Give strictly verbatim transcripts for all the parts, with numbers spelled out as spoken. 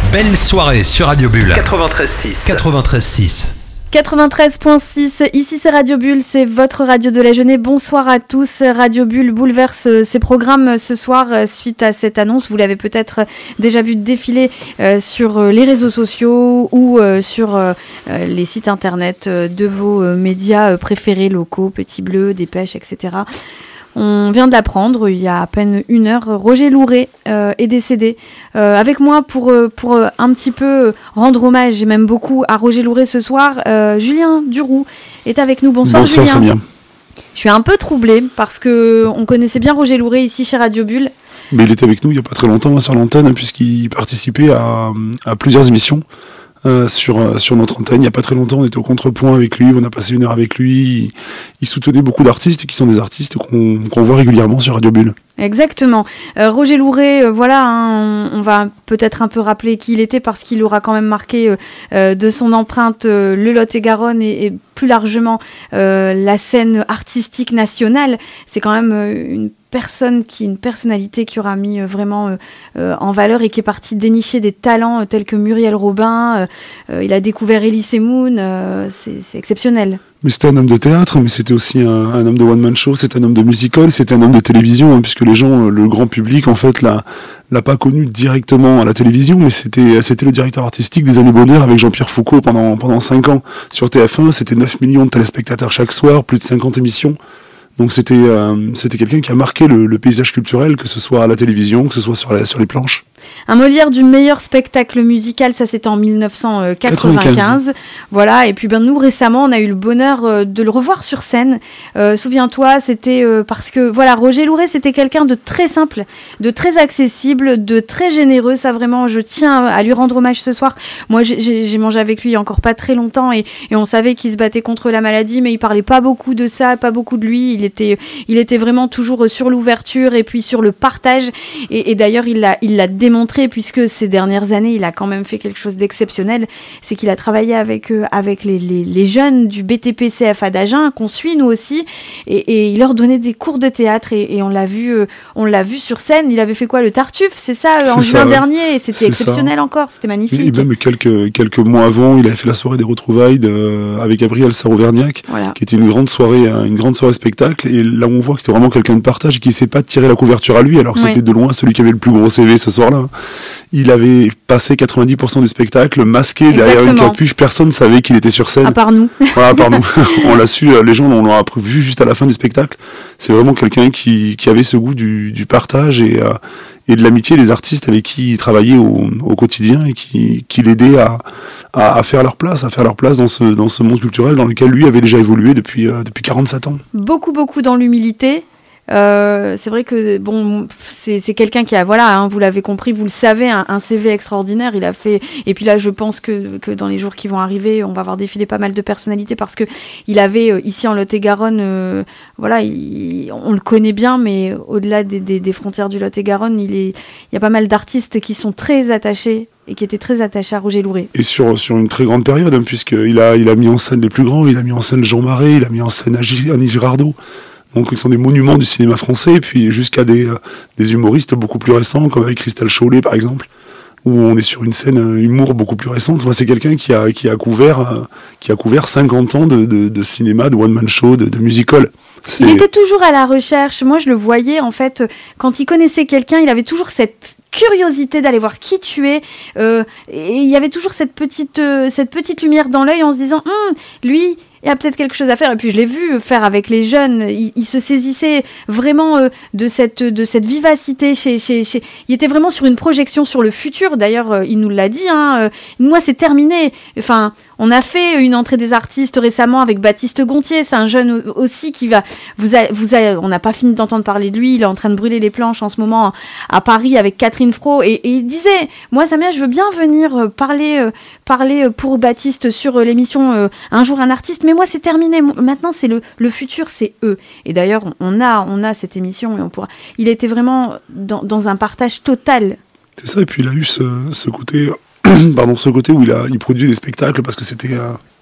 Belle soirée sur Radio Bulle. quatre-vingt-treize six. quatre-vingt-treize six. quatre-vingt-treize six, ici c'est Radio Bulle, c'est votre radio de la journée. Bonsoir à tous. Radio Bulle bouleverse ses programmes ce soir suite à cette annonce. Vous l'avez peut-être déjà vu défiler euh, sur les réseaux sociaux ou euh, sur euh, les sites internet de vos euh, médias préférés locaux, Petit Bleu, Dépêche, et cetera. On vient de l'apprendre il y a à peine une heure. Roger Louret euh, est décédé. Euh, avec moi pour, euh, pour euh, un petit peu rendre hommage, et même beaucoup, à Roger Louret ce soir, euh, Julien Duroux est avec nous. Bonsoir, Bonsoir Julien. Samia. Je suis un peu troublée parce qu'on connaissait bien Roger Louret ici chez Radio Bulle. Mais il était avec nous il n'y a pas très longtemps hein, sur l'antenne, puisqu'il participait à, à plusieurs émissions. Euh, sur, sur notre antenne, il n'y a pas très longtemps, on était au contrepoint avec lui, on a passé une heure avec lui, il, il soutenait beaucoup d'artistes qui sont des artistes qu'on, qu'on voit régulièrement sur Radio Bulle. Exactement. Euh, Roger Louret, euh, voilà, hein, on, on va peut-être un peu rappeler qui il était parce qu'il aura quand même marqué euh, euh, de son empreinte euh, le Lot-et-Garonne et, et plus largement euh, la scène artistique nationale. C'est quand même euh, une personne qui, une personnalité qui aura mis euh, vraiment euh, euh, en valeur et qui est partie dénicher des talents euh, tels que Muriel Robin. Euh, euh, il a découvert Elise Moon, euh, c'est, c'est exceptionnel. Mais c'était un homme de théâtre, mais c'était aussi un, un homme de one-man show, c'était un homme de musical, c'était un homme de télévision, hein, puisque les gens, le grand public, en fait, l'a, l'a pas connu directement à la télévision, mais c'était, c'était le directeur artistique des Années Bonheur avec Jean-Pierre Foucault pendant, pendant cinq ans. Sur T F un, c'était neuf millions de téléspectateurs chaque soir, plus de cinquante émissions. Donc c'était, euh, c'était quelqu'un qui a marqué le, le paysage culturel, que ce soit à la télévision, que ce soit sur, la, sur les planches. Un Molière du meilleur spectacle musical, ça c'était en dix-neuf cent quatre-vingt-quinze. quatre-vingt-quinze. Voilà, et puis ben, nous récemment on a eu le bonheur euh, de le revoir sur scène. Euh, souviens-toi, c'était euh, parce que voilà, Roger Louret c'était quelqu'un de très simple, de très accessible, de très généreux. Ça vraiment, je tiens à lui rendre hommage ce soir. Moi j'ai, j'ai, j'ai mangé avec lui il y a encore pas très longtemps et, et on savait qu'il se battait contre la maladie, mais il parlait pas beaucoup de ça, pas beaucoup de lui. Il était, il était vraiment toujours sur l'ouverture et puis sur le partage. Et, et d'ailleurs il l'a, il l'a démontré, puisque ces dernières années, il a quand même fait quelque chose d'exceptionnel. C'est qu'il a travaillé avec, euh, avec les, les, les jeunes du B T P C F A d'Agen, qu'on suit nous aussi, et, et il leur donnait des cours de théâtre, et, et on, l'a vu, euh, on l'a vu sur scène. Il avait fait quoi, le Tartuffe, c'est ça, c'est en juin ouais. dernier, et c'était c'est exceptionnel ça. Encore, c'était magnifique. Et même quelques, quelques mois avant, il avait fait la soirée des retrouvailles de, euh, avec Gabriel Sarro-Vergnac, voilà. Qui était une grande soirée, une grande soirée spectacle, et là on voit que c'était vraiment quelqu'un de partage et qui ne s'est pas tiré la couverture à lui, alors que ouais. C'était de loin celui qui avait le plus gros C V ce soir-là. Il avait passé quatre-vingt-dix pour cent du spectacle masqué Exactement. Derrière une capuche, personne ne savait qu'il était sur scène. À part nous. Voilà, à part nous. On l'a su, les gens on l'a vu juste à la fin du spectacle. C'est vraiment quelqu'un qui, qui avait ce goût du, du partage et, euh, et de l'amitié des artistes avec qui il travaillait au, au quotidien et qui, qui l'aidait à, à, à faire leur place, à faire leur place dans ce, dans ce monde culturel dans lequel lui avait déjà évolué depuis, euh, depuis quarante-sept ans. Beaucoup, beaucoup dans l'humilité. Euh, c'est vrai que bon, c'est, c'est quelqu'un qui a, voilà, hein, vous l'avez compris, vous le savez, un, un C V extraordinaire. Il a fait, et puis là, je pense que, que dans les jours qui vont arriver, on va voir défiler pas mal de personnalités parce que il avait euh, ici en Lot-et-Garonne, euh, voilà, il, on le connaît bien, mais au-delà des, des, des frontières du Lot-et-Garonne, il est, il y a pas mal d'artistes qui sont très attachés. Et qui était très attaché à Roger Louret. Et sur, sur une très grande période, hein, puisqu'il a, il a mis en scène les plus grands, il a mis en scène Jean Marais, il a mis en scène Annie Girardot. Donc ils sont des monuments du cinéma français, et puis jusqu'à des, euh, des humoristes beaucoup plus récents, comme avec Christelle Chollet par exemple, où on est sur une scène euh, humour beaucoup plus récente. Enfin, c'est quelqu'un qui a, qui a couvert, euh, qui a couvert cinquante ans de, de, de cinéma, de one-man show, de, de musical. C'est... Il était toujours à la recherche. Moi, je le voyais, en fait, quand il connaissait quelqu'un, il avait toujours cette curiosité d'aller voir qui tu es, euh, et il y avait toujours cette petite, euh, cette petite lumière dans l'œil en se disant hm, lui, il y a peut-être quelque chose à faire. Et puis je l'ai vu faire avec les jeunes, il, il se saisissait vraiment euh, de, cette, de cette vivacité chez, chez, chez... il était vraiment sur une projection sur le futur. D'ailleurs euh, il nous l'a dit, hein, euh, moi c'est terminé, enfin on a fait une entrée des artistes récemment avec Baptiste Gontier, c'est un jeune aussi qui va, vous a, vous a, on n'a pas fini d'entendre parler de lui, il est en train de brûler les planches en ce moment à Paris avec Catherine Fro, et, et il disait, moi Samia, je veux bien venir parler, euh, parler pour Baptiste sur euh, l'émission euh, Un jour un artiste, mais moi c'est terminé, maintenant c'est le, le futur, c'est eux. Et d'ailleurs on a, on a cette émission et on pourra, il était vraiment dans, dans un partage total. C'est ça, et puis il a eu ce, ce côté... Pardon, ce côté où il, a, il produit des spectacles parce que c'était, euh,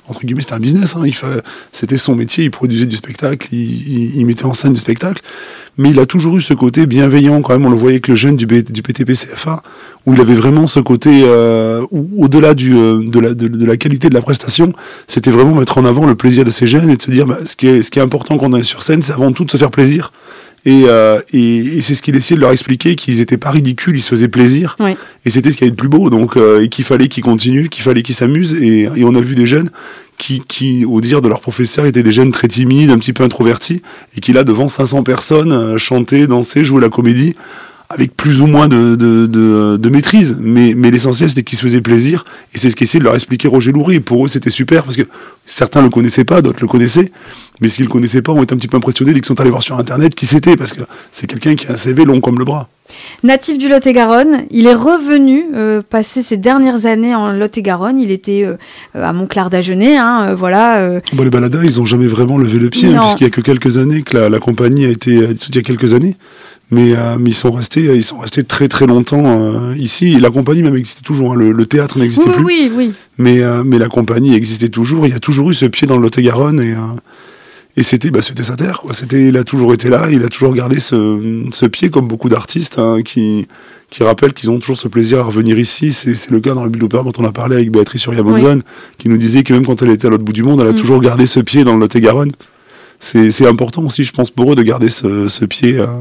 entre guillemets, c'était un business. Hein. Il fa... C'était son métier, il produisait du spectacle, il, il, il mettait en scène du spectacle. Mais il a toujours eu ce côté bienveillant, quand même. On le voyait avec le jeune du, B... du P T P C F A, où il avait vraiment ce côté, euh, où, au-delà du, euh, de, la, de, de la qualité de la prestation, c'était vraiment mettre en avant le plaisir de ces jeunes et de se dire, bah, ce, qui est, ce qui est important quand on est sur scène, c'est avant tout de se faire plaisir. Et, euh, et, et c'est ce qu'il essayait de leur expliquer, qu'ils n'étaient pas ridicules, ils se faisaient plaisir. Oui. Et c'était ce qu'il y avait de plus beau, donc, euh, et qu'il fallait qu'ils continuent, qu'il fallait qu'ils s'amusent. Et, et on a vu des jeunes qui, qui, au dire de leur professeur, étaient des jeunes très timides, un petit peu introvertis, et qui là, devant cinq cents personnes, euh, chantaient, dansaient, jouaient la comédie, avec plus ou moins de, de, de, de maîtrise. Mais, mais l'essentiel, c'était qu'ils se faisaient plaisir. Et c'est ce qu'essayait de leur expliquer Roger Louret. Et pour eux, c'était super, parce que certains le connaissaient pas, d'autres le connaissaient. Mais s'ils le connaissaient pas, ont été un petit peu impressionnés dès qu'ils sont allés voir sur Internet qui c'était, parce que c'est quelqu'un qui a un C V long comme le bras. Natif du Lot-et-Garonne, il est revenu euh, passer ses dernières années en Lot-et-Garonne. Il était euh, à Montclar-d'Agenais, hein, euh, voilà. Euh... Bon, les baladins, ils ont jamais vraiment levé le pied, hein, puisqu'il y a que quelques années que la, la compagnie a été, il y a quelques années. Mais, euh, mais ils sont restés, ils sont restés très très longtemps euh, ici. Et la compagnie même existait toujours. Hein. Le, le théâtre n'existait oui, plus. Oui, oui, oui. Mais, euh, mais la compagnie existait toujours. Il y a toujours eu ce pied dans le Lot-et-Garonne et, euh, et c'était, bah, c'était sa terre, quoi. C'était, il a toujours été là. Il a toujours gardé ce, ce pied, comme beaucoup d'artistes hein, qui, qui rappellent qu'ils ont toujours ce plaisir à revenir ici. C'est, c'est le cas dans le Biloper dont on a parlé avec Béatrice Uriamonzon, oui. qui nous disait que même quand elle était à l'autre bout du monde, elle a mmh. toujours gardé ce pied dans le Lot-et-Garonne. C'est, c'est important aussi, je pense, pour eux de garder ce, ce pied. Euh,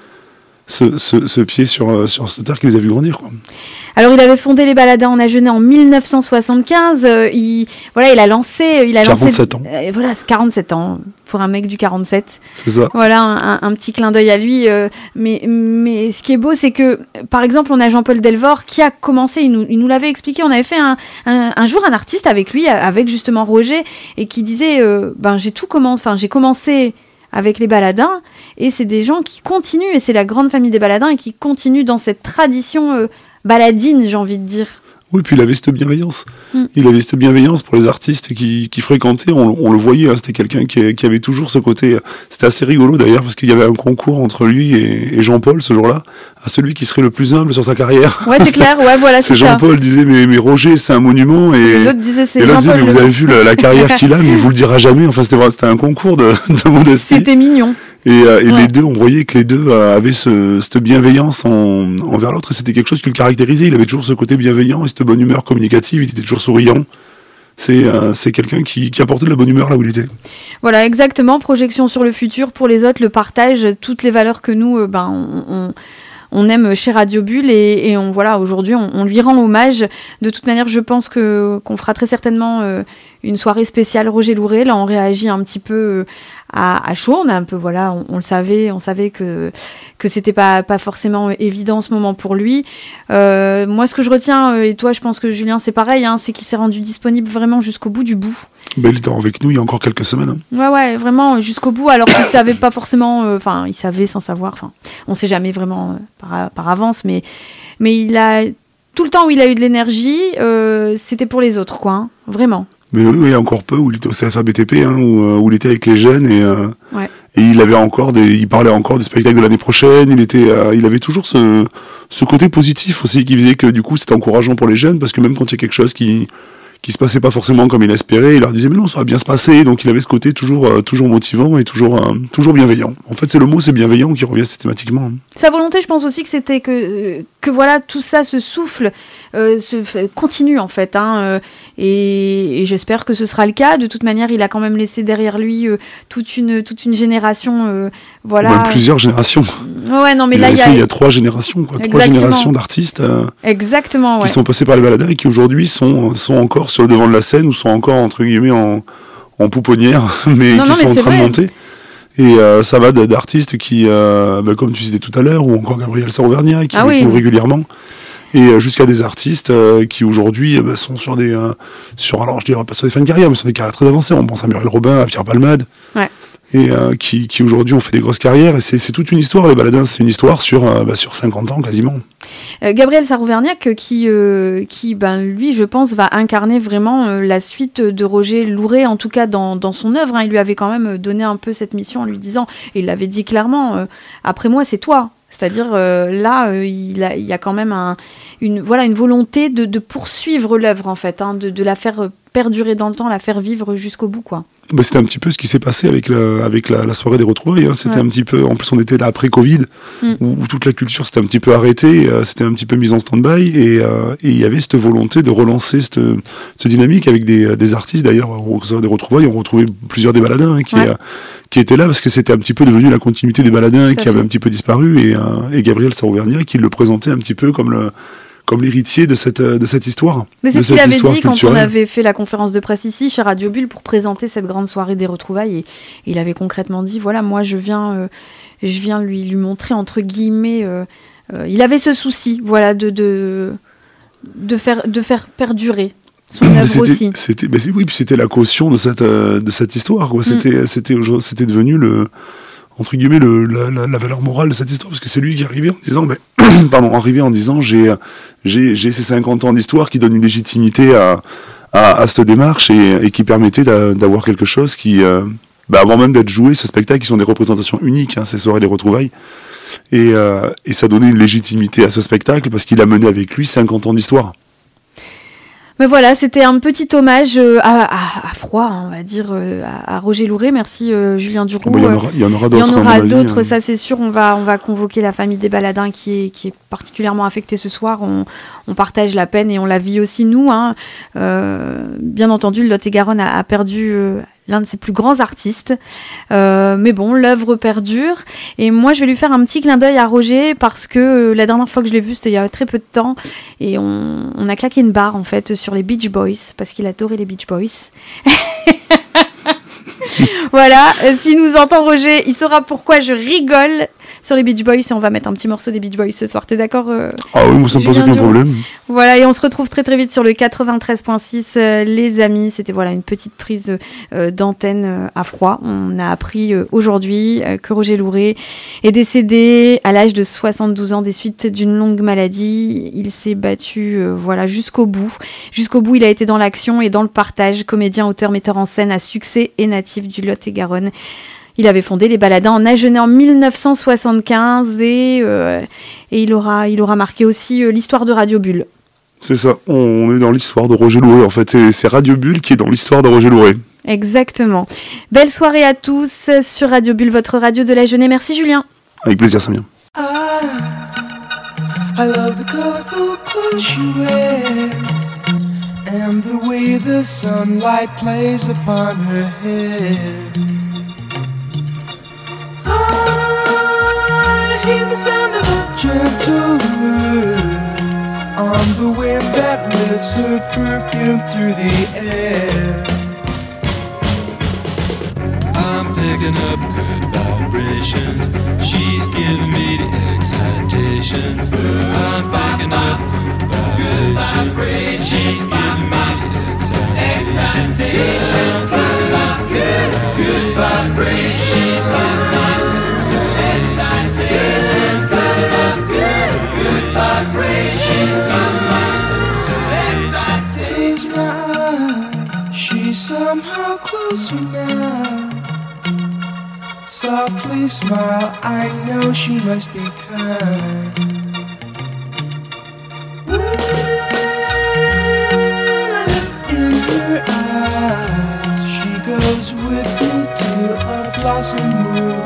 Ce, ce, ce pied sur, sur cette terre qui les a vu grandir, quoi. Alors, il avait fondé les Baladins en Agenais en dix-neuf cent soixante-quinze. Euh, il, voilà, il a lancé... Il a quarante-sept lancé, ans. Euh, voilà, quarante-sept ans, pour un mec du quarante-sept. C'est ça. Voilà, un, un petit clin d'œil à lui. Euh, mais, mais ce qui est beau, c'est que, par exemple, on a Jean-Paul Delvort qui a commencé, il nous, il nous l'avait expliqué, on avait fait un, un, un jour un artiste avec lui, avec justement Roger, et qui disait, euh, ben, j'ai tout commencé, enfin, j'ai commencé... avec les Baladins, et c'est des gens qui continuent, et c'est la grande famille des Baladins, et qui continuent dans cette tradition euh, baladine, j'ai envie de dire. Oui, puis il avait cette bienveillance. Mm. Il avait cette bienveillance pour les artistes qui, qui fréquentaient, on, on le voyait, hein, c'était quelqu'un qui, qui avait toujours ce côté... C'était assez rigolo d'ailleurs, parce qu'il y avait un concours entre lui et, et Jean-Paul ce jour-là, à celui qui serait le plus humble sur sa carrière. Ouais, c'est clair, ouais, voilà, c'est, c'est ça. Jean-Paul disait, mais, mais Roger, c'est un monument, et, et l'autre disait, c'est et l'autre Jean-Paul. disait, mais vous avez vu la, la carrière qu'il a, mais il vous le dira jamais. Enfin, c'était, c'était un concours de, de modestie. C'était mignon. Et, euh, et ouais. les deux, on voyait que les deux euh, avaient ce, cette bienveillance en, envers l'autre, et c'était quelque chose qui le caractérisait. Il avait toujours ce côté bienveillant et cette bonne humeur communicative, il était toujours souriant. C'est, euh, c'est quelqu'un qui, qui apportait de la bonne humeur là où il était. Voilà, exactement. Projection sur le futur pour les autres, le partage, toutes les valeurs que nous, euh, ben, on, on, on aime chez Radio Bulle, et, et on, voilà, aujourd'hui, on, on lui rend hommage. De toute manière, je pense que, qu'on fera très certainement euh, une soirée spéciale Roger Louret. Là, on réagit un petit peu... Euh, À, à chaud, on a un peu, voilà, on, on le savait, on savait que que c'était pas pas forcément évident en ce moment pour lui. Euh, moi, ce que je retiens, et toi, je pense que Julien, c'est pareil, hein, c'est qu'il s'est rendu disponible vraiment jusqu'au bout du bout. Ben, il était avec nous il y a encore quelques semaines. Hein. Ouais, ouais, vraiment jusqu'au bout. Alors qu'il savait pas forcément, enfin, euh, il savait sans savoir. Enfin, on sait jamais vraiment euh, par par avance, mais mais il a tout le temps où il a eu de l'énergie, euh, c'était pour les autres, quoi, hein, vraiment. Mais oui, oui, encore peu, où il était au C F A B T P, hein, où, où il était avec les jeunes, et, euh, ouais. et il avait encore des, il parlait encore des spectacles de l'année prochaine, il était, euh, il avait toujours ce, ce côté positif aussi, qui faisait que du coup c'était encourageant pour les jeunes, parce que même quand il y a quelque chose qui, qui se passait pas forcément comme il espérait, il leur disait mais non, ça va bien se passer, donc il avait ce côté toujours, euh, toujours motivant et toujours, euh, toujours bienveillant. En fait, c'est le mot, c'est bienveillant qui revient systématiquement. Sa volonté, je pense aussi que c'était que, que voilà, tout ça se souffle, euh, se f- continue en fait, hein, euh, et, et j'espère que ce sera le cas. De toute manière, il a quand même laissé derrière lui euh, toute une toute une génération, euh, voilà. Même plusieurs générations. Ouais, non, mais il là, a laissé, il y a... il y a trois générations, quoi, trois générations d'artistes. Euh, Exactement, ouais. Qui sont passés par les Baladins et qui aujourd'hui sont sont encore sur le devant de la scène ou sont encore entre guillemets en en pouponnière, mais non, qui non, sont mais en train vrai. de monter. Et euh, ça va d'artistes qui, euh, bah, comme tu disais tout à l'heure, ou encore Gabriel Sarouvernia, qui ah oui. oui. régulièrement, et euh, jusqu'à des artistes euh, qui aujourd'hui bah, sont sur des, euh, sur, alors je dirais pas sur des fins de carrière, mais sur des carrières très avancées. On pense à Muriel Robin, à Pierre Palmade, ouais. et euh, qui, qui aujourd'hui ont fait des grosses carrières. Et c'est, c'est toute une histoire, les Baladins, c'est une histoire sur, euh, bah, sur cinquante ans quasiment. Euh, Gabriel Sarouverniac, qui, euh, qui ben, lui, je pense, va incarner vraiment euh, la suite de Roger Louret, en tout cas dans, dans son œuvre. Hein. Il lui avait quand même donné un peu cette mission en lui disant, et il l'avait dit clairement, euh, après moi, c'est toi. C'est-à-dire, euh, là, euh, il, a, il y a quand même un, une, voilà, une volonté de, de poursuivre l'œuvre, en fait, hein, de, de la faire perdurer dans le temps, la faire vivre jusqu'au bout, quoi. Bah, c'était un petit peu ce qui s'est passé avec la, avec la, la soirée des retrouvailles. Hein. C'était ouais. un petit peu, en plus on était là après Covid, mm. où, où toute la culture s'était un petit peu arrêtée, euh, c'était un petit peu mis en stand-by, et euh, et il y avait cette volonté de relancer cette, cette dynamique avec des, des artistes. D'ailleurs, aux soirées des retrouvailles, on retrouvait plusieurs des baladins hein, qui, ouais. euh, qui étaient là parce que c'était un petit peu devenu la continuité des baladins qui avait un petit peu disparu, et, euh, et Gabriel Saro-Vernier qui le présentait un petit peu comme le comme l'héritier de cette, de cette histoire. Mais c'est ce qu'il avait dit quand on avait fait la conférence de presse ici, chez Radio Bulle, pour présenter cette grande soirée des retrouvailles. Et, et il avait concrètement dit, voilà, moi, je viens, euh, je viens lui, lui montrer, entre guillemets... Euh, euh, il avait ce souci, voilà, de, de, de, faire, de faire perdurer son œuvre c'était, aussi. C'était, bah c'est, oui, puis c'était la caution de cette, euh, de cette histoire, quoi. C'était, mm. c'était, c'était devenu le... entre guillemets le, la, la, la valeur morale de cette histoire, parce que c'est lui qui arrivait en disant ben, pardon, arrivé en disant j'ai, j'ai, j'ai ces cinquante ans d'histoire qui donnent une légitimité à, à, à cette démarche et, et qui permettait d'a, d'avoir quelque chose qui euh, ben, avant même d'être joué, ce spectacle qui sont des représentations uniques, hein, ces soirées des retrouvailles, et, euh, et ça donnait une légitimité à ce spectacle parce qu'il a mené avec lui cinquante ans d'histoire. Mais voilà, c'était un petit hommage euh, à, à, à froid, hein, on va dire, euh, à, à Roger Louret. Merci euh, Julien Duroux. Il oh, y, y en aura d'autres. Il y en aura d'autres, avis, ça c'est sûr. On va, on va convoquer la famille des Baladins qui est, qui est particulièrement affectée ce soir. On, on partage la peine et on la vit aussi nous. Hein. Euh, bien entendu, le Lot-et-Garonne a, a perdu... Euh, l'un de ses plus grands artistes. Euh, mais bon, l'œuvre perdure. Et moi, je vais lui faire un petit clin d'œil à Roger parce que euh, la dernière fois que je l'ai vu, c'était il y a très peu de temps. Et on, on a claqué une barre, en fait, sur les Beach Boys parce qu'il adorait les Beach Boys. Voilà, euh, s'il nous entend Roger, il saura pourquoi je rigole sur les Beach Boys et on va mettre un petit morceau des Beach Boys ce soir. T'es d'accord euh, Ah oui, moi ça me pose aucun problème. Voilà, et on se retrouve très très vite sur le quatre-vingt-treize virgule six, euh, les amis. C'était voilà une petite prise euh, d'antenne euh, à froid. On a appris euh, aujourd'hui euh, que Roger Louret est décédé à l'âge de soixante-douze ans des suites d'une longue maladie. Il s'est battu euh, voilà jusqu'au bout. Jusqu'au bout, il a été dans l'action et dans le partage. Comédien, auteur, metteur en scène à succès et natif du Lot-et-Garonne. Il avait fondé les Baladins en Agenais en dix-neuf cent soixante-quinze et, euh, et il, aura, il aura marqué aussi euh, l'histoire de Radio Bulle. C'est ça, on est dans l'histoire de Roger Louret. En fait, c'est, c'est Radio Bulle qui est dans l'histoire de Roger Louret. Exactement. Belle soirée à tous sur Radio Bulle, votre radio de l'Agenais. Merci Julien. Avec plaisir, Samia. I, I love the colorful clothes you wear and the way the sunlight plays upon her hair. I hear the sound of a gentle word on the wind that lifts her perfume through the air. I'm picking up good vibrations. She's giving me the excitations. I'm picking up good vibrations. She's giving me the excitations. I'm picking up good, good vibrations. She's giving me somehow closer now. Softly smile, I know she must be kind. In her eyes, she goes with me to a blossom room.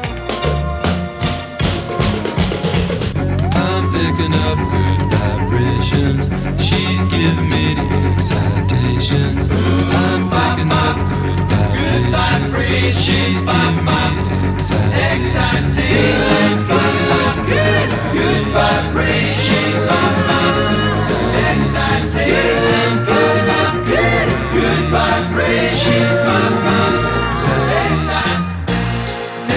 I'm picking up good vibrations. She's giving me the excitations. I'm picking up good vibrations. She's giving me the excitations. Picking up good, good vibrations. She's giving me the excitations. Picking up good, good vibrations. She's giving me the excitations.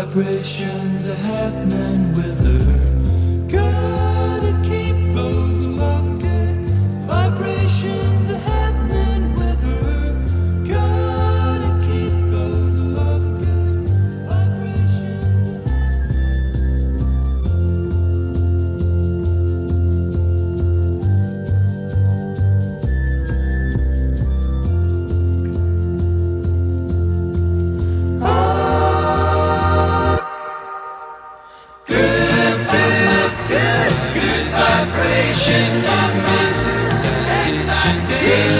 vibrations are happening with her. Gotta keep those love good vibrations are happening with her. Gotta keep those love good vibrations. Good, good vibrations, good, good excitation.